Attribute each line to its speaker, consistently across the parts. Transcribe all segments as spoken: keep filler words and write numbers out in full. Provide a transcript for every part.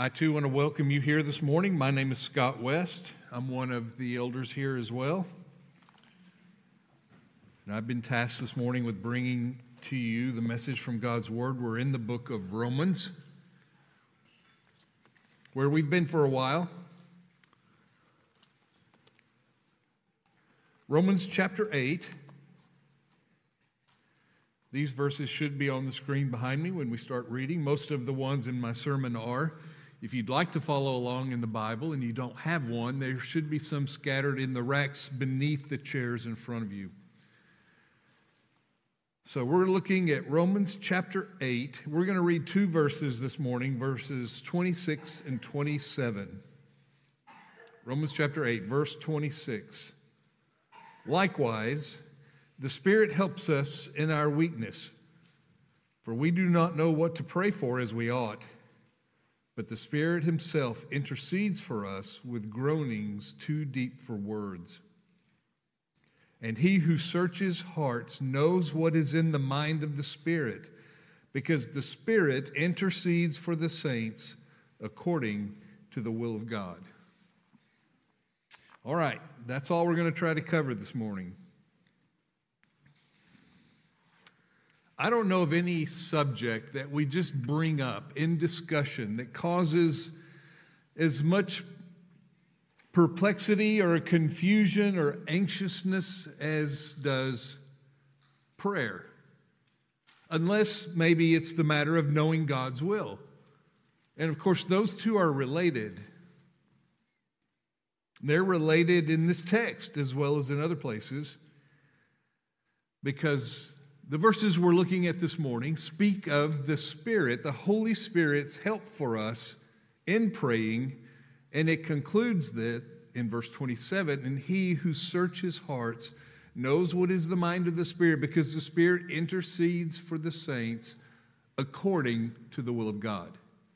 Speaker 1: I too want to welcome you here this morning. My name is Scott West. I'm one of the elders here as well. And I've been tasked this morning with bringing to you the message from God's Word. We're in the book of Romans, where we've been for a while. Romans chapter eight. These verses should be on the screen behind me when we start reading. Most of the ones in my sermon are. If you'd like to follow along in the Bible and you don't have one, there should be some scattered in the racks beneath the chairs in front of you. So we're looking at Romans chapter eight. We're going to read two verses this morning, verses twenty-six and twenty-seven. Romans chapter eight, verse twenty-six. Likewise, the Spirit helps us in our weakness, for we do not know what to pray for as we ought. But the Spirit Himself intercedes for us with groanings too deep for words. And He who searches hearts knows what is in the mind of the Spirit, because the Spirit intercedes for the saints according to the will of God. All right, that's all we're going to try to cover this morning. I don't know of any subject that we just bring up in discussion that causes as much perplexity or confusion or anxiousness as does prayer. Unless maybe it's the matter of knowing God's will. And of course, those two are related. They're related in this text as well as in other places, because the verses we're looking at this morning speak of the Spirit, the Holy Spirit's help for us in praying, and it concludes that in verse twenty-seven, and He who searches hearts knows what is the mind of the Spirit, because the Spirit intercedes for the saints according to the will of God.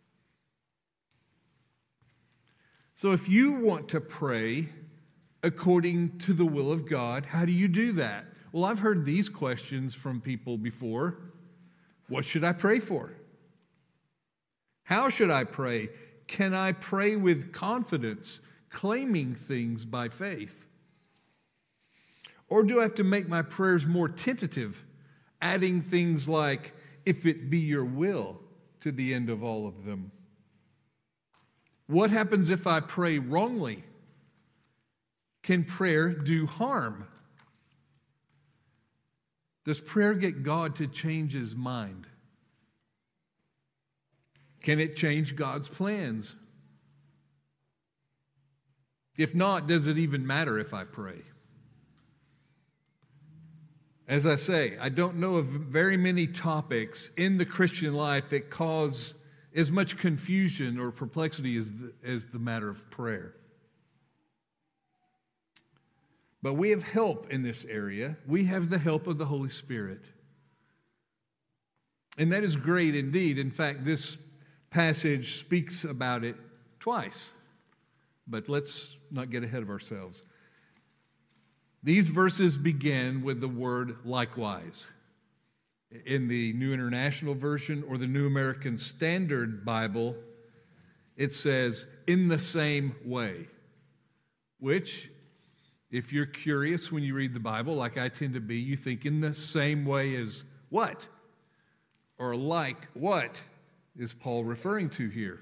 Speaker 1: So if you want to pray according to the will of God, how do you do that? Well, I've heard these questions from people before. What should I pray for? How should I pray? Can I pray with confidence, claiming things by faith? Or do I have to make my prayers more tentative, adding things like, if it be your will, to the end of all of them? What happens if I pray wrongly? Can prayer do harm? Does prayer get God to change His mind? Can it change God's plans? If not, does it even matter if I pray? As I say, I don't know of very many topics in the Christian life that cause as much confusion or perplexity as the, as the matter of prayer. But we have help in this area. We have the help of the Holy Spirit. And that is great indeed. In fact, this passage speaks about it twice. But let's not get ahead of ourselves. These verses begin with the word likewise. In the New International Version or the New American Standard Bible, it says, in the same way, which, if you're curious when you read the Bible, like I tend to be, you think in the same way as what? Or like what is Paul referring to here?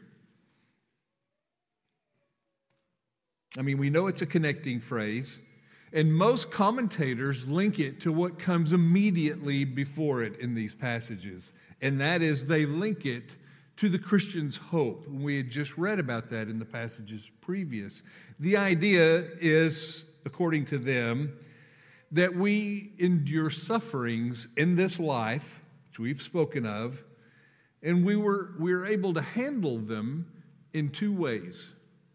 Speaker 1: I mean, we know it's a connecting phrase, and most commentators link it to what comes immediately before it in these passages, and that is they link it to the Christian's hope. We had just read about that in the passages previous. The idea is, according to them, that we endure sufferings in this life, which we've spoken of, and we were, we were able to handle them in two ways.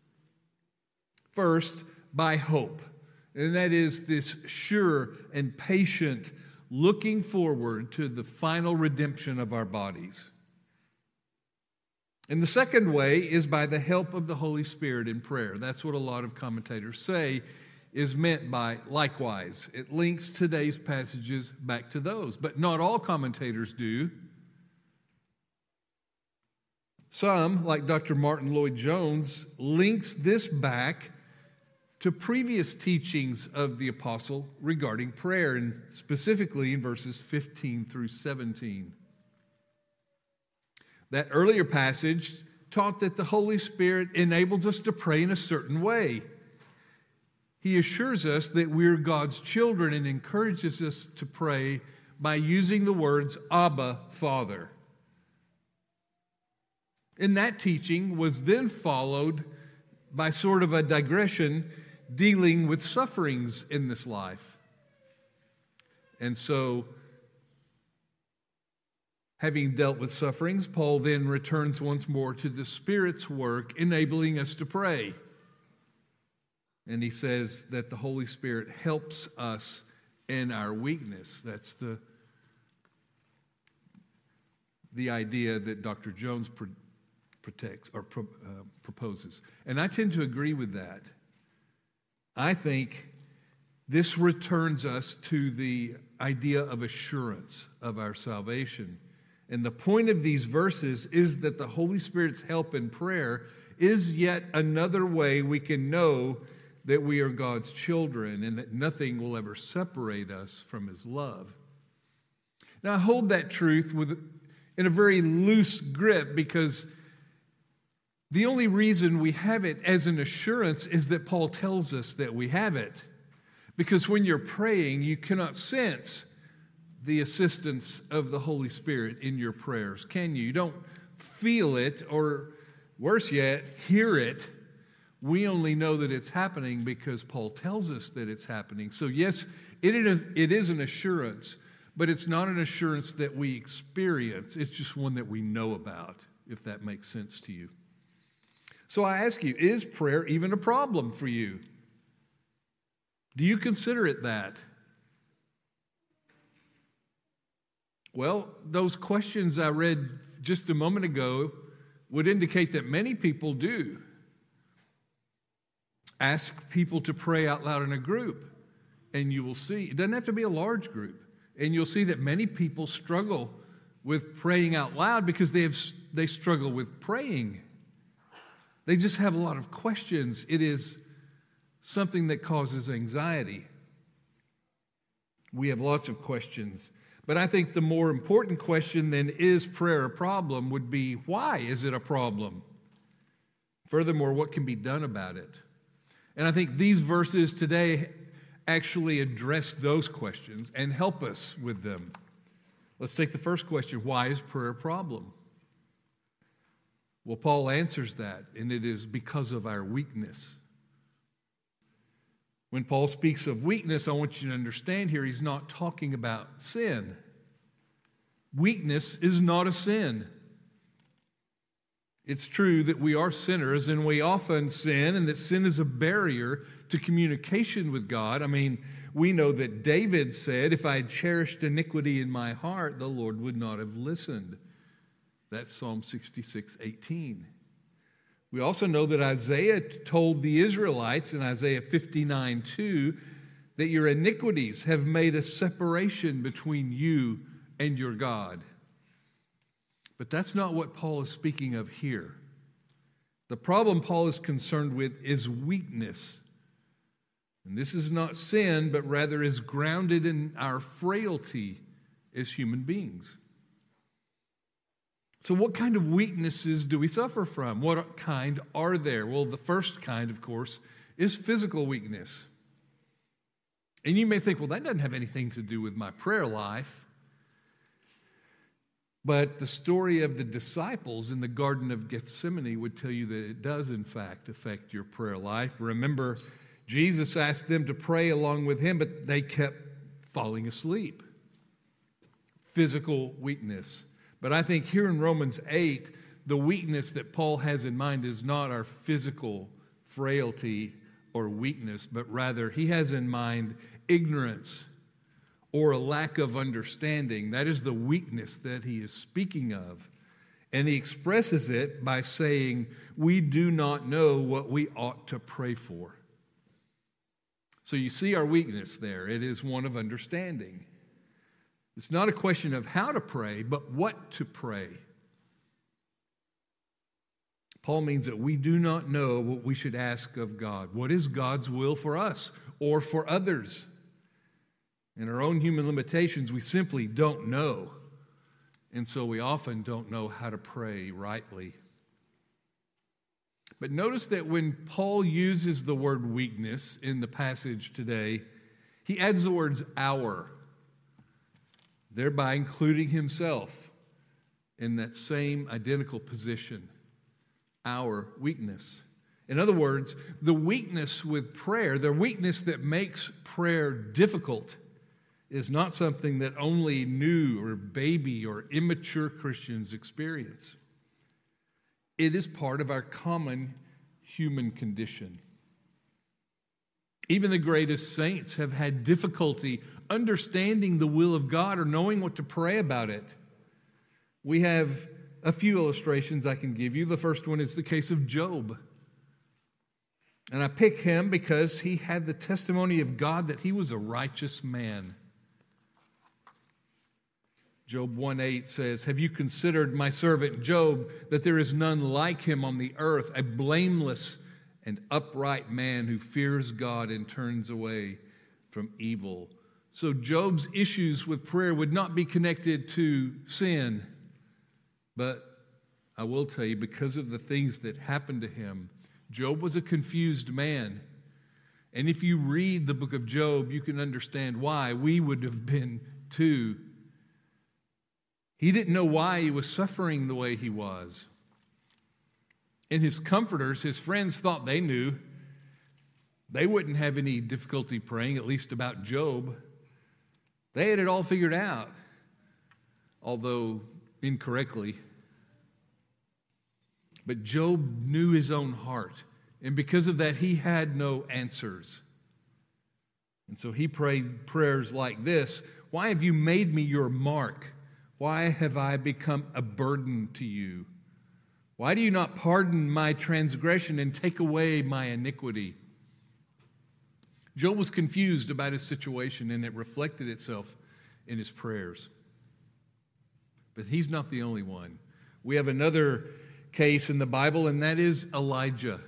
Speaker 1: First, by hope, and that is this sure and patient looking forward to the final redemption of our bodies. And the second way is by the help of the Holy Spirit in prayer. That's what a lot of commentators say is meant by likewise. It links today's passages back to those, but not all commentators do. Some, like Doctor Martin Lloyd-Jones, links this back to previous teachings of the apostle regarding prayer, and specifically in verses fifteen through seventeen. That earlier passage taught that the Holy Spirit enables us to pray in a certain way. He assures us that we're God's children and encourages us to pray by using the words, Abba, Father. And that teaching was then followed by sort of a digression dealing with sufferings in this life. And so, having dealt with sufferings, Paul then returns once more to the Spirit's work, enabling us to pray. And he says that the Holy Spirit helps us in our weakness. That's the, the idea that Doctor Jones pro- protects or pro, uh, proposes. And I tend to agree with that. I think this returns us to the idea of assurance of our salvation. And the point of these verses is that the Holy Spirit's help in prayer is yet another way we can know that we are God's children and that nothing will ever separate us from His love. Now, I hold that truth with, in a very loose grip, because the only reason we have it as an assurance is that Paul tells us that we have it. Because when you're praying, you cannot sense the assistance of the Holy Spirit in your prayers, can you? You don't feel it, or worse yet, hear it. We only know that it's happening because Paul tells us that it's happening. So yes, it is, it is an assurance, but it's not an assurance that we experience. It's just one that we know about, if that makes sense to you. So I ask you, is prayer even a problem for you? Do you consider it that? Well, those questions I read just a moment ago would indicate that many people do. Ask people to pray out loud in a group, and you will see, it doesn't have to be a large group, and you'll see that many people struggle with praying out loud because they have they struggle with praying. They just have a lot of questions. It is something that causes anxiety. We have lots of questions. But I think the more important question than is prayer a problem would be, why is it a problem? Furthermore, what can be done about it? And I think these verses today actually address those questions and help us with them. Let's take the first question. Why is prayer a problem? Well, Paul answers that, and it is because of our weakness. When Paul speaks of weakness, I want you to understand here, he's not talking about sin. Weakness is not a sin. It's true that we are sinners, and we often sin, and that sin is a barrier to communication with God. I mean, we know that David said, if I had cherished iniquity in my heart, the Lord would not have listened. That's Psalm sixty-six eighteen. We also know that Isaiah told the Israelites in Isaiah fifty-nine two that your iniquities have made a separation between you and your God. But that's not what Paul is speaking of here. The problem Paul is concerned with is weakness. And this is not sin, but rather is grounded in our frailty as human beings. So what kind of weaknesses do we suffer from? What kind are there? Well, the first kind, of course, is physical weakness. And you may think, well, that doesn't have anything to do with my prayer life. But the story of the disciples in the Garden of Gethsemane would tell you that it does, in fact, affect your prayer life. Remember, Jesus asked them to pray along with him, but they kept falling asleep. Physical weakness. But I think here in Romans eight, the weakness that Paul has in mind is not our physical frailty or weakness, but rather he has in mind ignorance or a lack of understanding. That is the weakness that he is speaking of. And he expresses it by saying, we do not know what we ought to pray for. So you see our weakness there. It is one of understanding. It's not a question of how to pray, but what to pray. Paul means that we do not know what we should ask of God. What is God's will for us or for others? In our own human limitations, we simply don't know. And so we often don't know how to pray rightly. But notice that when Paul uses the word weakness in the passage today, he adds the words our, thereby including himself in that same identical position, our weakness. In other words, the weakness with prayer, the weakness that makes prayer difficult, is not something that only new or baby or immature Christians experience. It is part of our common human condition. Even the greatest saints have had difficulty understanding the will of God or knowing what to pray about it. We have a few illustrations I can give you. The first one is the case of Job. And I pick him because he had the testimony of God that he was a righteous man. Job one eight says, "Have you considered my servant Job, that there is none like him on the earth, a blameless and upright man who fears God and turns away from evil?" So Job's issues with prayer would not be connected to sin. But I will tell you, because of the things that happened to him, Job was a confused man. And if you read the book of Job, you can understand why. We would have been too. He didn't know why he was suffering the way he was. And his comforters, his friends, thought they knew. They wouldn't have any difficulty praying, at least about Job. They had it all figured out, although incorrectly. But Job knew his own heart, and because of that, he had no answers. And so he prayed prayers like this: "Why have you made me your mark? Why have I become a burden to you? Why do you not pardon my transgression and take away my iniquity?" Job was confused about his situation, and it reflected itself in his prayers. But he's not the only one. We have another case in the Bible, and that is Elijah.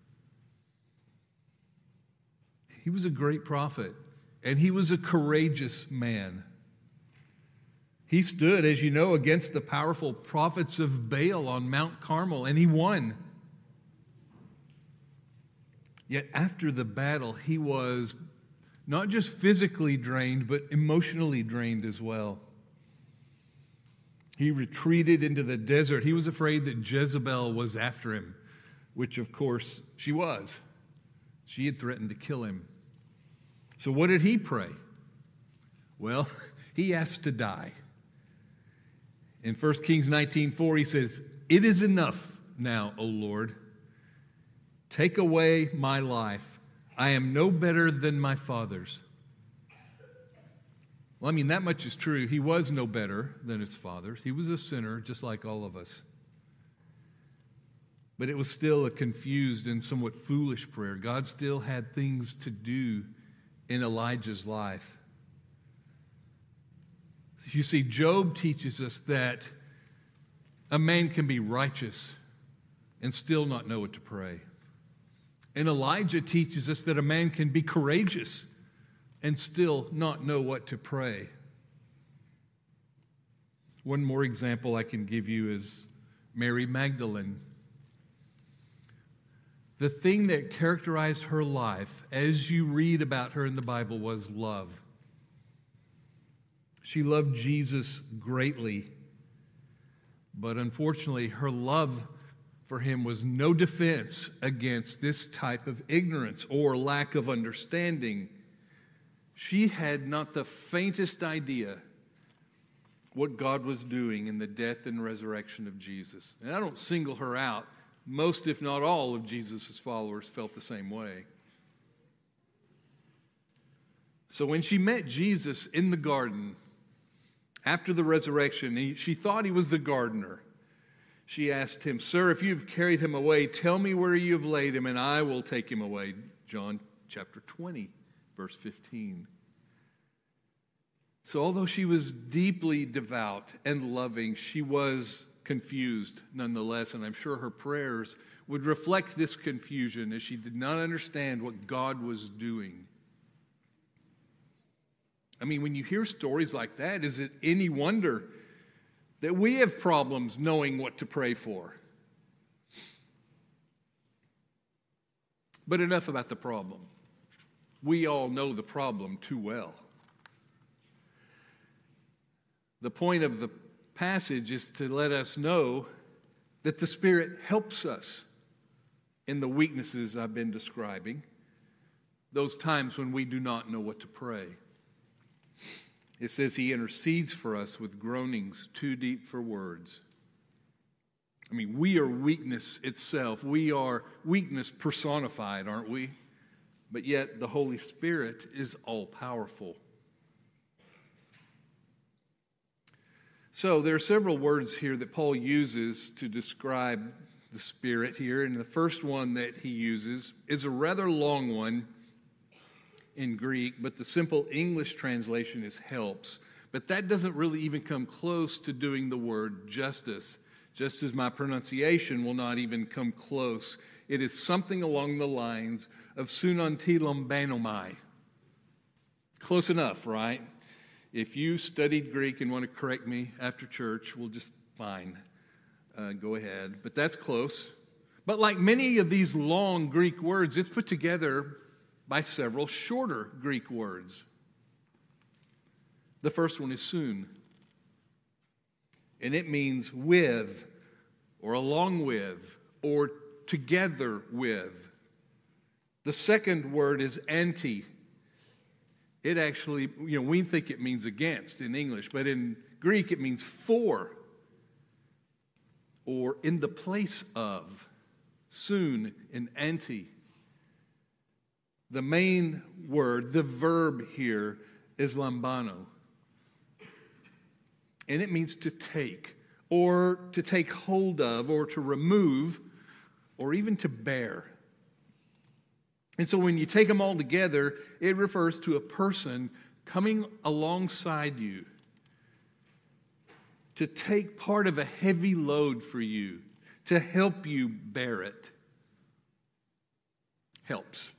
Speaker 1: He was a great prophet, and he was a courageous man. He stood, as you know, against the powerful prophets of Baal on Mount Carmel, and he won. Yet after the battle, he was not just physically drained, but emotionally drained as well. He retreated into the desert. He was afraid that Jezebel was after him, which, of course, she was. She had threatened to kill him. So what did he pray? Well, he asked to die. In First Kings nineteen four, he says, "It is enough now, O Lord. Take away my life. I am no better than my fathers." Well, I mean, that much is true. He was no better than his fathers. He was a sinner, just like all of us. But it was still a confused and somewhat foolish prayer. God still had things to do in Elijah's life. You see, Job teaches us that a man can be righteous and still not know what to pray. And Elijah teaches us that a man can be courageous and still not know what to pray. One more example I can give you is Mary Magdalene. The thing that characterized her life, as you read about her in the Bible, was love. She loved Jesus greatly, but unfortunately, her love for him was no defense against this type of ignorance or lack of understanding. She had not the faintest idea what God was doing in the death and resurrection of Jesus. And I don't single her out. Most, if not all, of Jesus' followers felt the same way. So when she met Jesus in the garden, after the resurrection, he, she thought he was the gardener. She asked him, "Sir, if you've carried him away, tell me where you have laid him, and I will take him away." John chapter twenty, verse fifteen. So although she was deeply devout and loving, she was confused nonetheless, and I'm sure her prayers would reflect this confusion as she did not understand what God was doing. I mean, when you hear stories like that, is it any wonder that we have problems knowing what to pray for? But enough about the problem. We all know the problem too well. The point of the passage is to let us know that the Spirit helps us in the weaknesses I've been describing, those times when we do not know what to pray. It says he intercedes for us with groanings too deep for words. I mean, we are weakness itself. We are weakness personified, aren't we? But yet the Holy Spirit is all-powerful. So there are several words here that Paul uses to describe the Spirit here. And the first one that he uses is a rather long one in Greek, but the simple English translation is helps. But that doesn't really even come close to doing the word justice, just as my pronunciation will not even come close. It is something along the lines of sunantilum banomai. Close enough, right? If you studied Greek and want to correct me after church, we'll just fine. Uh, go ahead. But that's close. But like many of these long Greek words, it's put together by several shorter Greek words. The first one is soon, and it means with, or along with, or together with. The second word is anti. It actually, you know, we think it means against in English, but in Greek it means for, or in the place of. Soon and anti. The main word, the verb here, is lambano. And it means to take, or to take hold of, or to remove, or even to bear. And so when you take them all together, it refers to a person coming alongside you to take part of a heavy load for you, to help you bear it. Helps.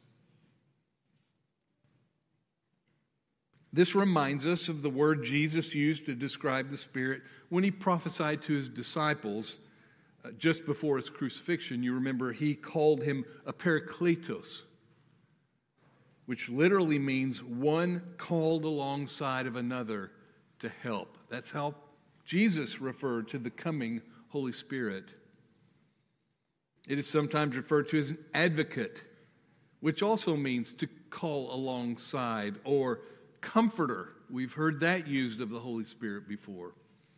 Speaker 1: This reminds us of the word Jesus used to describe the Spirit when he prophesied to his disciples uh, just before his crucifixion. You remember he called him a parakletos, which literally means one called alongside of another to help. That's how Jesus referred to the coming Holy Spirit. It is sometimes referred to as an advocate, which also means to call alongside, or comforter. We've heard that used of the Holy Spirit before.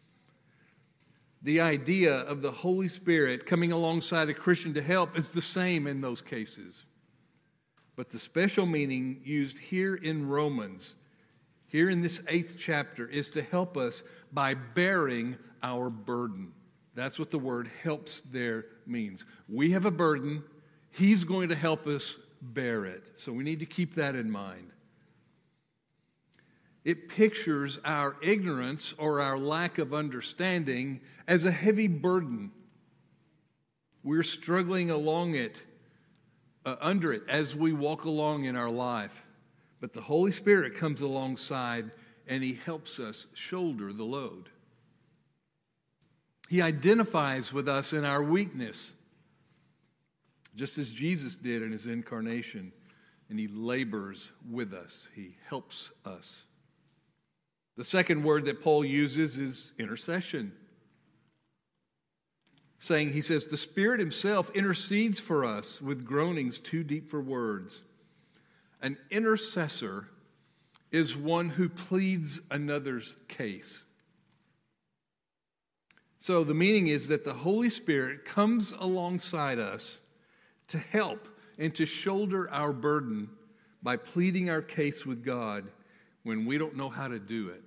Speaker 1: The idea of the Holy Spirit coming alongside a Christian to help is the same in those cases. But the special meaning used here in Romans, here in this eighth chapter, is to help us by bearing our burden. That's what the word helps there means. We have a burden. He's going to help us bear it. So we need to keep that in mind. It pictures our ignorance or our lack of understanding as a heavy burden. We're struggling along it, uh, under it, as we walk along in our life. But the Holy Spirit comes alongside and he helps us shoulder the load. He identifies with us in our weakness, just as Jesus did in his incarnation, and he labors with us. He helps us. The second word that Paul uses is intercession. Saying, he says, the Spirit himself intercedes for us with groanings too deep for words. An intercessor is one who pleads another's case. So the meaning is that the Holy Spirit comes alongside us to help and to shoulder our burden by pleading our case with God when we don't know how to do it.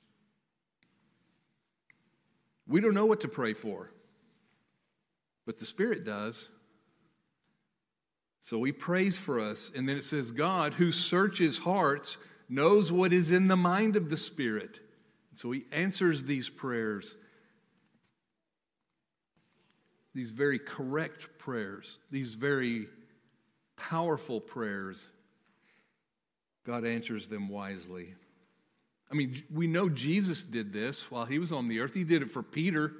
Speaker 1: We don't know what to pray for, but the Spirit does. So he prays for us, and then it says, God, who searches hearts, knows what is in the mind of the Spirit. And so he answers these prayers. these very correct prayers, these very powerful prayers, God answers them wisely. I mean, we know Jesus did this while he was on the earth. He did it for Peter.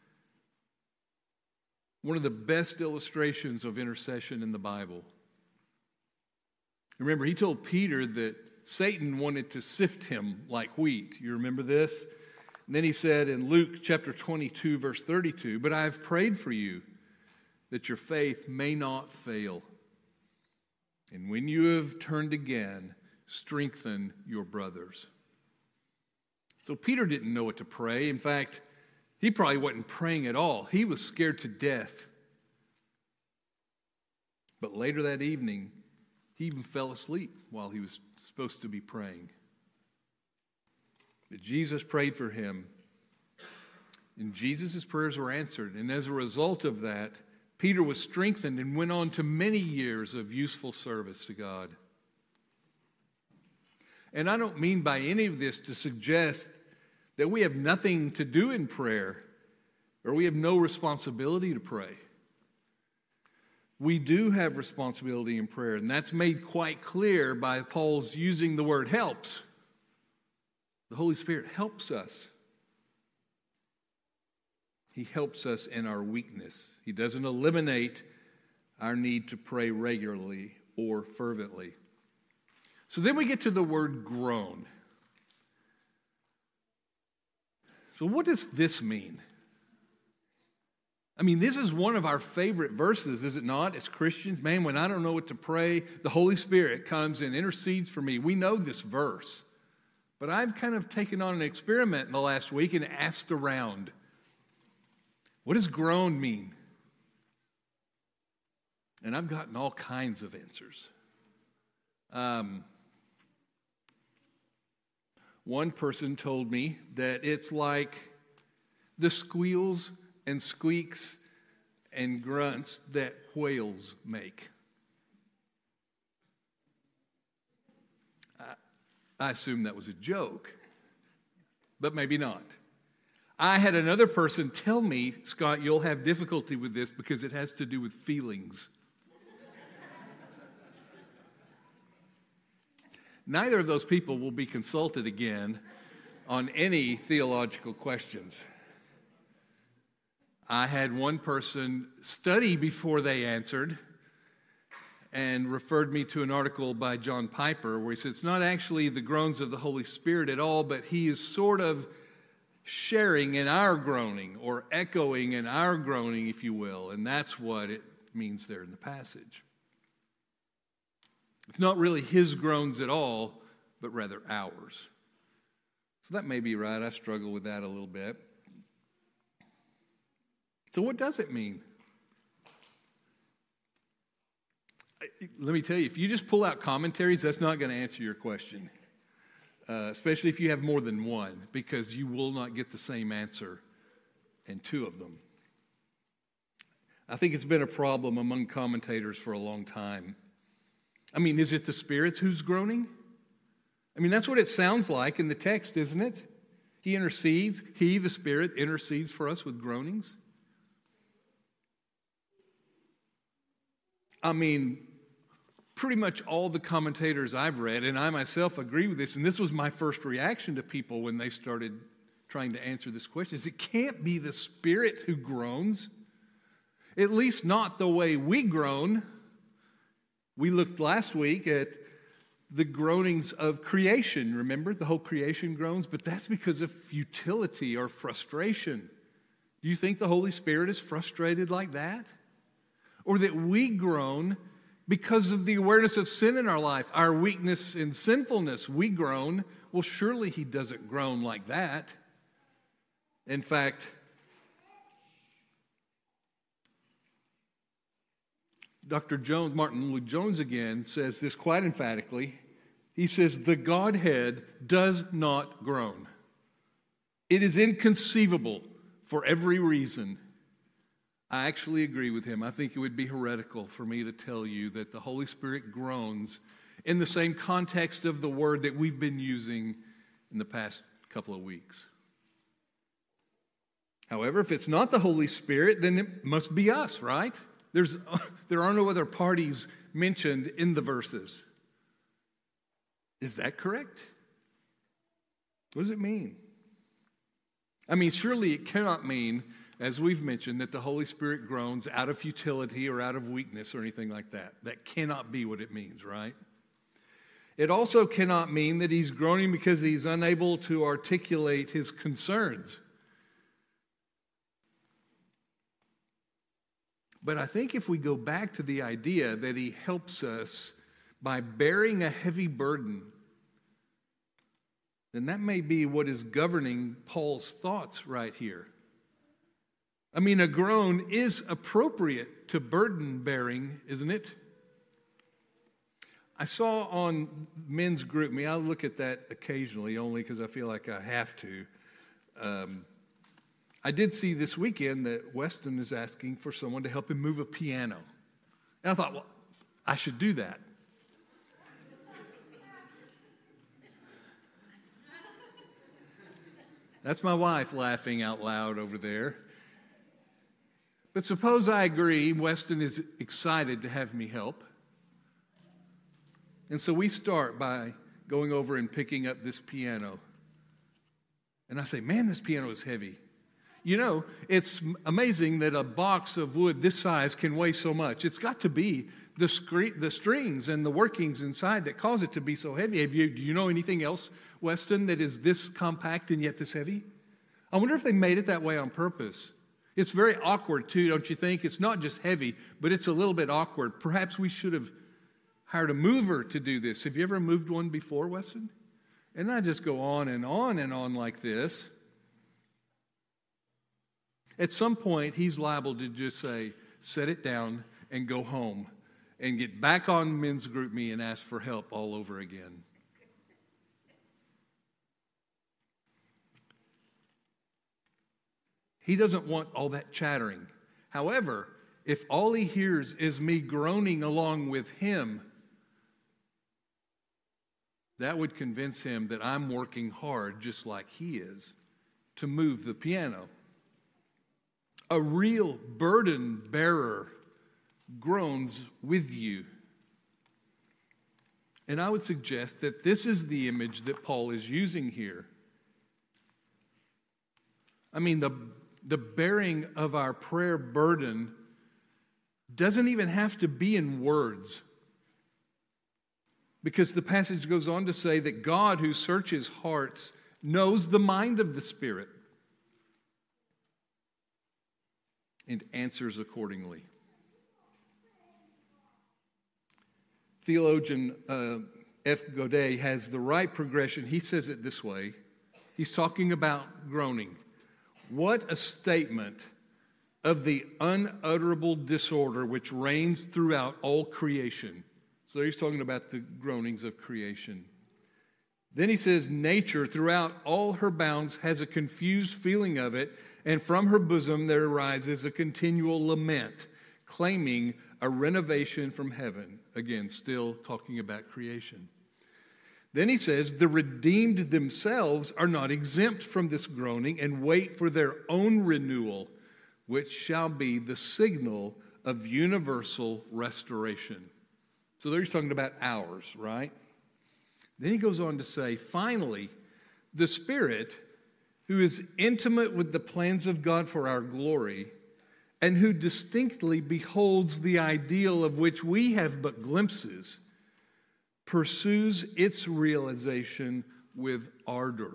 Speaker 1: One of the best illustrations of intercession in the Bible. Remember, he told Peter that Satan wanted to sift him like wheat. You remember this? And then he said in Luke chapter twenty-two, verse thirty-two, "But I have prayed for you that your faith may not fail. And when you have turned again, strengthen your brothers." So Peter didn't know what to pray. In fact, he probably wasn't praying at all. He was scared to death. But later that evening, he even fell asleep while he was supposed to be praying. But Jesus prayed for him, and Jesus' prayers were answered. And as a result of that, Peter was strengthened and went on to many years of useful service to God. And I don't mean by any of this to suggest that we have nothing to do in prayer or we have no responsibility to pray. We do have responsibility in prayer, and that's made quite clear by Paul's using the word helps. The Holy Spirit helps us. He helps us in our weakness. He doesn't eliminate our need to pray regularly or fervently. So then we get to the word groan. So what does this mean? I mean, this is one of our favorite verses, is it not, as Christians? Man, when I don't know what to pray, the Holy Spirit comes and intercedes for me. We know this verse. But I've kind of taken on an experiment in the last week and asked around. What does groan mean? And I've gotten all kinds of answers. Um, one person told me that it's like the squeals and squeaks and grunts that whales make. I, I assume that was a joke, but maybe not. I had another person tell me, "Scott, you'll have difficulty with this because it has to do with feelings." Neither of those people will be consulted again on any theological questions. I had one person study before they answered and referred me to an article by John Piper where he said it's not actually the groans of the Holy Spirit at all, but he is sort of sharing in our groaning or echoing in our groaning, if you will, and that's what it means there in the passage. It's not really his groans at all, but rather ours. So that may be right. I struggle with that a little bit. So what does it mean? Let me tell you, if you just pull out commentaries, that's not going to answer your question, uh, especially if you have more than one, because you will not get the same answer in two of them. I think it's been a problem among commentators for a long time. I mean, is it the spirits who's groaning? I mean, that's what it sounds like in the text, isn't it? He intercedes. He, the Spirit, intercedes for us with groanings. I mean, pretty much all the commentators I've read, and I myself agree with this, and this was my first reaction to people when they started trying to answer this question, is it can't be the Spirit who groans, at least not the way we groan. We looked last week at the groanings of creation. Remember, the whole creation groans, but that's because of futility or frustration. Do you think the Holy Spirit is frustrated like that? Or that we groan because of the awareness of sin in our life, our weakness and sinfulness, we groan. Well, surely he doesn't groan like that. In fact, Doctor Jones, Martin Lloyd-Jones again, says this quite emphatically. He says, the Godhead does not groan. It is inconceivable for every reason. I actually agree with him. I think it would be heretical for me to tell you that the Holy Spirit groans in the same context of the word that we've been using in the past couple of weeks. However, if it's not the Holy Spirit, then it must be us, right? There's, there are no other parties mentioned in the verses. Is that correct? What does it mean? I mean, surely it cannot mean, as we've mentioned, that the Holy Spirit groans out of futility or out of weakness or anything like that. That cannot be what it means, right? It also cannot mean that he's groaning because he's unable to articulate his concerns. But I think if we go back to the idea that he helps us by bearing a heavy burden, then that may be what is governing Paul's thoughts right here. I mean, a groan is appropriate to burden bearing, isn't it? I saw on Men's Group Me, I look at that occasionally only because I feel like I have to. Um, I did see this weekend that Weston is asking for someone to help him move a piano. And I thought, well, I should do that. That's my wife laughing out loud over there. But suppose I agree, Weston is excited to have me help. And so we start by going over and picking up this piano. And I say, man, this piano is heavy. You know, it's amazing that a box of wood this size can weigh so much. It's got to be the, scre- the strings and the workings inside that cause it to be so heavy. Have you, do you know anything else, Weston, that is this compact and yet this heavy? I wonder if they made it that way on purpose. It's very awkward, too, don't you think? It's not just heavy, but it's a little bit awkward. Perhaps we should have hired a mover to do this. Have you ever moved one before, Weston? And I just go on and on and on like this. At some point, he's liable to just say, set it down and go home and get back on Men's Group Me and ask for help all over again. He doesn't want all that chattering. However, if all he hears is me groaning along with him, that would convince him that I'm working hard, just like he is, to move the piano. A real burden bearer groans with you. And I would suggest that this is the image that Paul is using here. I mean, the, the bearing of our prayer burden doesn't even have to be in words. Because the passage goes on to say that God, who searches hearts, knows the mind of the Spirit and answers accordingly. Theologian uh, F. Godet has the right progression. He says it this way. He's talking about groaning. What a statement of the unutterable disorder which reigns throughout all creation. So he's talking about the groanings of creation. Then he says, nature throughout all her bounds has a confused feeling of it, and from her bosom there arises a continual lament, claiming a renovation from heaven. Again, still talking about creation. Then he says, the redeemed themselves are not exempt from this groaning and wait for their own renewal, which shall be the signal of universal restoration. So there he's talking about ours, right? Then he goes on to say, finally, the Spirit, who is intimate with the plans of God for our glory, and who distinctly beholds the ideal of which we have but glimpses, pursues its realization with ardor.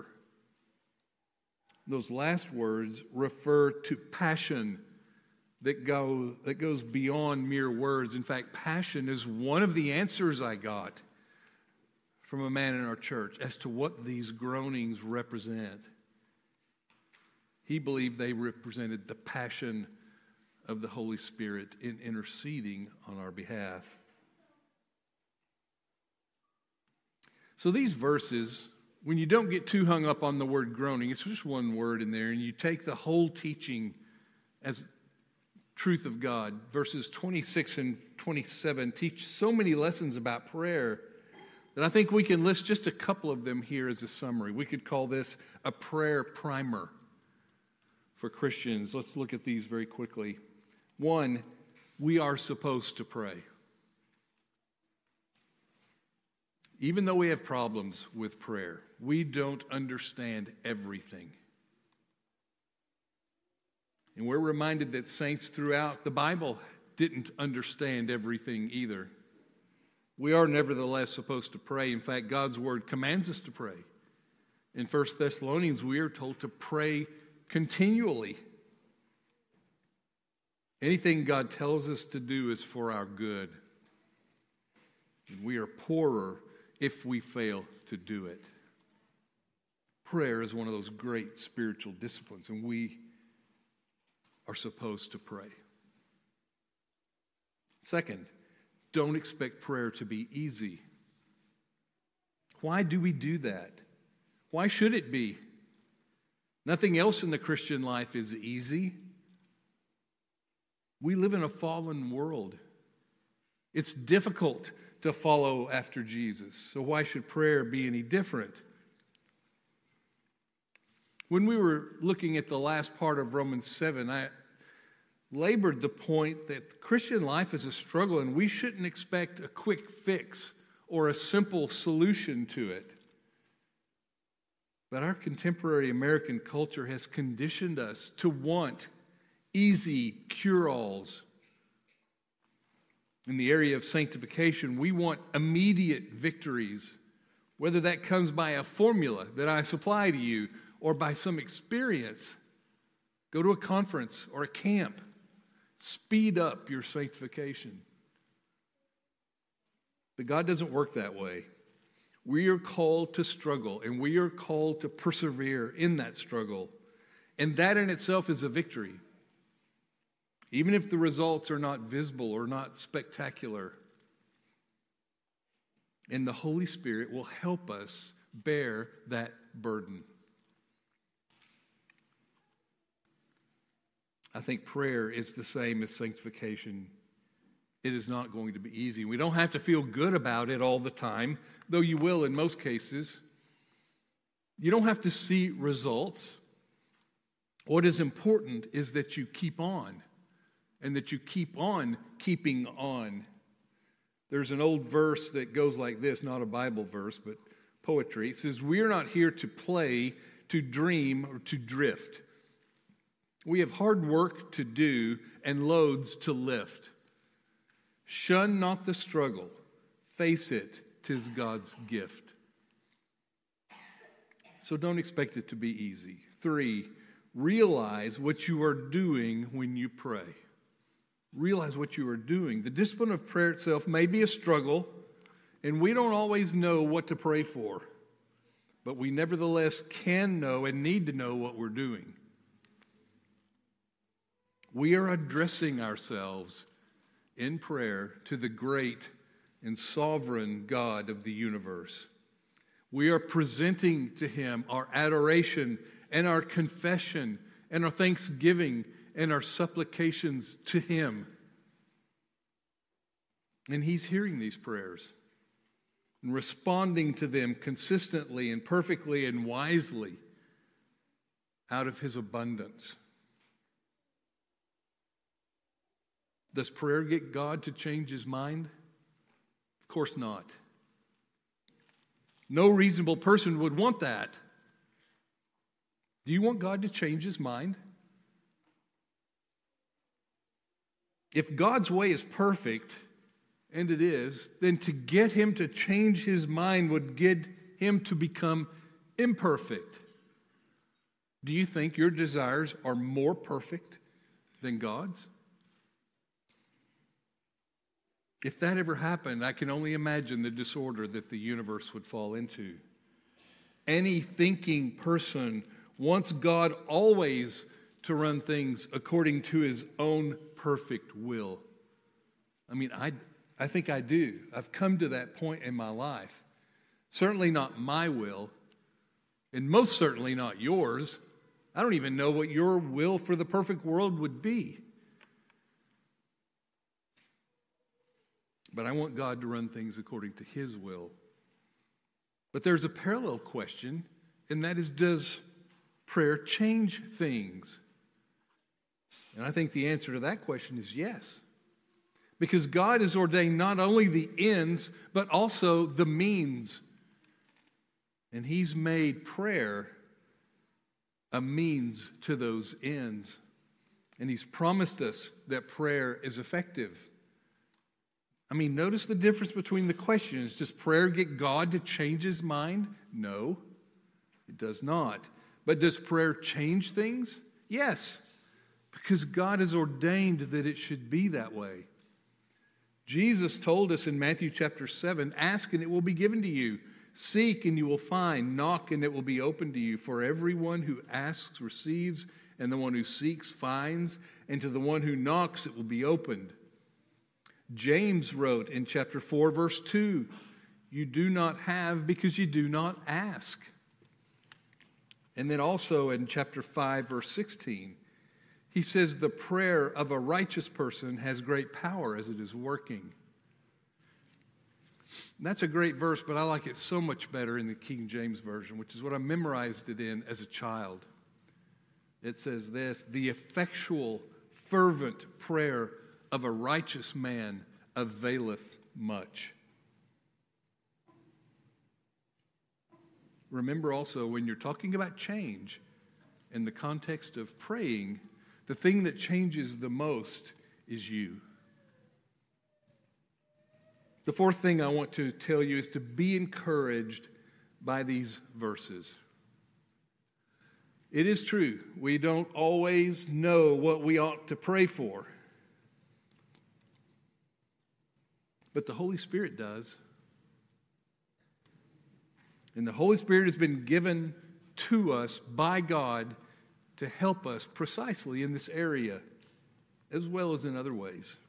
Speaker 1: Those last words refer to passion that go that goes beyond mere words. In fact, passion is one of the answers I got from a man in our church as to what these groanings represent. He believed they represented the passion of the Holy Spirit in interceding on our behalf. So these verses, when you don't get too hung up on the word groaning, it's just one word in there, and you take the whole teaching as truth of God. Verses twenty-six and twenty-seven teach so many lessons about prayer that I think we can list just a couple of them here as a summary. We could call this a prayer primer. for Christians. Let's look at these very quickly. One, we are supposed to pray. Even though we have problems with prayer, we don't understand everything. And we're reminded that saints throughout the Bible didn't understand everything either. We are nevertheless supposed to pray. In fact, God's word commands us to pray. In First Thessalonians, we are told to pray continually. Anything God tells us to do is for our good. And we are poorer if we fail to do it. Prayer is one of those great spiritual disciplines, and we are supposed to pray. Second, don't expect prayer to be easy. Why do we do that? Why should it be? Nothing else in the Christian life is easy. We live in a fallen world. It's difficult to follow after Jesus. So why should prayer be any different? When we were looking at the last part of Romans seven, I labored the point that Christian life is a struggle, and we shouldn't expect a quick fix or a simple solution to it. But our contemporary American culture has conditioned us to want easy cure-alls. In the area of sanctification, we want immediate victories, whether that comes by a formula that I supply to you or by some experience. Go to a conference or a camp. Speed up your sanctification. But God doesn't work that way. We are called to struggle, and we are called to persevere in that struggle. And that in itself is a victory. Even if the results are not visible or not spectacular. And the Holy Spirit will help us bear that burden. I think prayer is the same as sanctification. It is not going to be easy. We don't have to feel good about it all the time, though you will in most cases. You don't have to see results. What is important is that you keep on, and that you keep on keeping on. There's an old verse that goes like this, not a Bible verse, but poetry. It says, "We are not here to play, to dream, or to drift. We have hard work to do and loads to lift. Shun not the struggle. Face it, 'tis God's gift." So don't expect it to be easy. Three, realize what you are doing when you pray. Realize what you are doing. The discipline of prayer itself may be a struggle, and we don't always know what to pray for, but we nevertheless can know and need to know what we're doing. We are addressing ourselves in prayer to the great and sovereign God of the universe. We are presenting to Him our adoration and our confession and our thanksgiving and our supplications to Him. And He's hearing these prayers and responding to them consistently and perfectly and wisely out of His abundance. Does prayer get God to change His mind? Of course not. No reasonable person would want that. Do you want God to change His mind? If God's way is perfect, and it is, then to get Him to change His mind would get Him to become imperfect. Do you think your desires are more perfect than God's? If that ever happened, I can only imagine the disorder that the universe would fall into. Any thinking person wants God always to run things according to His own perfect will. I mean, I, I think I do. I've come to that point in my life. Certainly not my will, and most certainly not yours. I don't even know what your will for the perfect world would be. But I want God to run things according to His will. But there's a parallel question, and that is, does prayer change things? And I think the answer to that question is yes. Because God has ordained not only the ends, but also the means. And He's made prayer a means to those ends. And He's promised us that prayer is effective. I mean, notice the difference between the questions. Does prayer get God to change His mind? No, it does not. But does prayer change things? Yes, because God has ordained that it should be that way. Jesus told us in Matthew chapter seven, ask and it will be given to you. Seek and you will find. Knock and it will be opened to you. For everyone who asks receives, and the one who seeks finds, and to the one who knocks it will be opened. James wrote in chapter four, verse two, you do not have because you do not ask. And then also in chapter five, verse sixteen, he says the prayer of a righteous person has great power as it is working. And that's a great verse, but I like it so much better in the King James Version, which is what I memorized it in as a child. It says this, the effectual, fervent prayer of a righteous man availeth much. Remember also, when you're talking about change in the context of praying, the thing that changes the most is you. The fourth thing I want to tell you is to be encouraged by these verses. It is true, we don't always know what we ought to pray for. But the Holy Spirit does. And the Holy Spirit has been given to us by God to help us precisely in this area, as well as in other ways.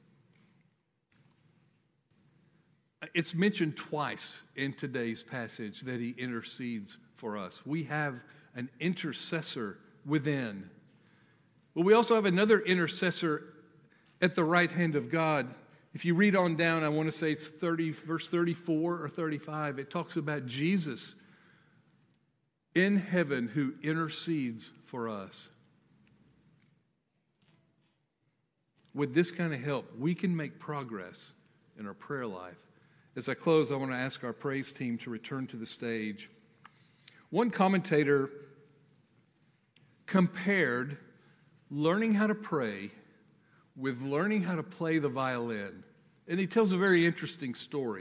Speaker 1: It's mentioned twice in today's passage that He intercedes for us. We have an intercessor within. But we also have another intercessor at the right hand of God. If you read on down, I want to say it's thirty, verse thirty-four or thirty-five, it talks about Jesus in heaven who intercedes for us. With this kind of help, we can make progress in our prayer life. As I close, I want to ask our praise team to return to the stage. One commentator compared learning how to pray with learning how to play the violin. And he tells a very interesting story.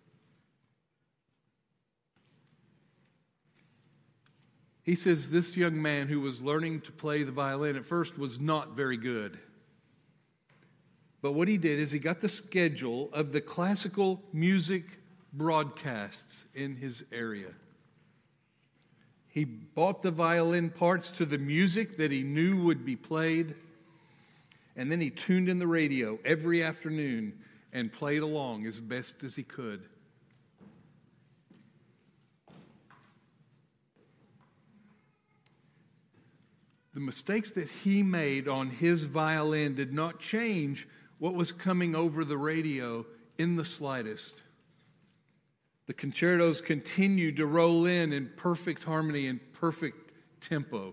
Speaker 1: He says this young man who was learning to play the violin at first was not very good. But what he did is he got the schedule of the classical music broadcasts in his area. He bought the violin parts to the music that he knew would be played, and then he tuned in the radio every afternoon and played along as best as he could. The mistakes that he made on his violin did not change what was coming over the radio in the slightest. The concertos continued to roll in in perfect harmony and perfect tempo.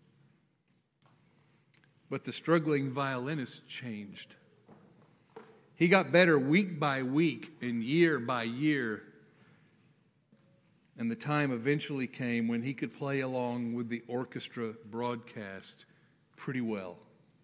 Speaker 1: But the struggling violinist changed. He got better week by week and year by year. And the time eventually came when he could play along with the orchestra broadcast pretty well.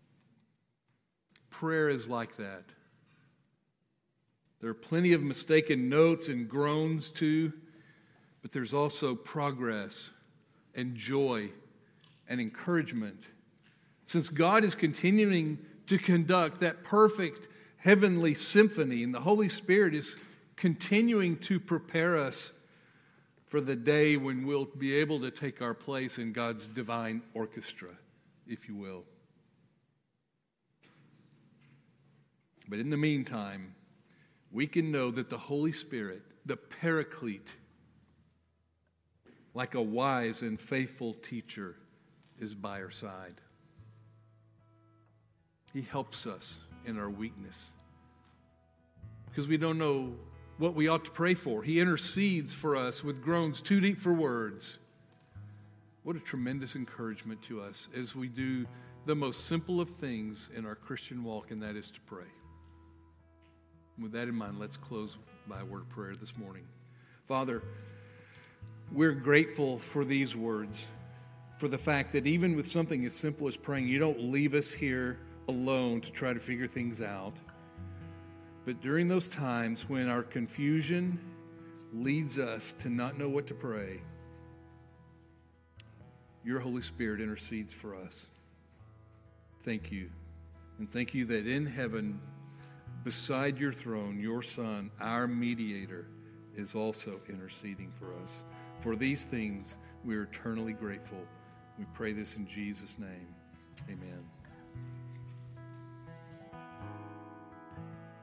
Speaker 1: Prayer is like that. There are plenty of mistaken notes and groans too, but there's also progress and joy and encouragement. Since God is continuing to conduct that perfect heavenly symphony, and the Holy Spirit is continuing to prepare us for the day when we'll be able to take our place in God's divine orchestra, if you will. But in the meantime, we can know that the Holy Spirit, the Paraclete, like a wise and faithful teacher, is by our side. He helps us in our weakness because we don't know what we ought to pray for. He intercedes for us with groans too deep for words. What a tremendous encouragement to us as we do the most simple of things in our Christian walk, and that is to pray. With that in mind, let's close by a word of prayer this morning. Father, we're grateful for these words, for the fact that even with something as simple as praying, you don't leave us here alone to try to figure things out. But during those times when our confusion leads us to not know what to pray, your Holy Spirit intercedes for us. Thank you. And thank you that in heaven, beside your throne, your Son, our mediator, is also interceding for us. For these things, we are eternally grateful. We pray this in Jesus' name. Amen.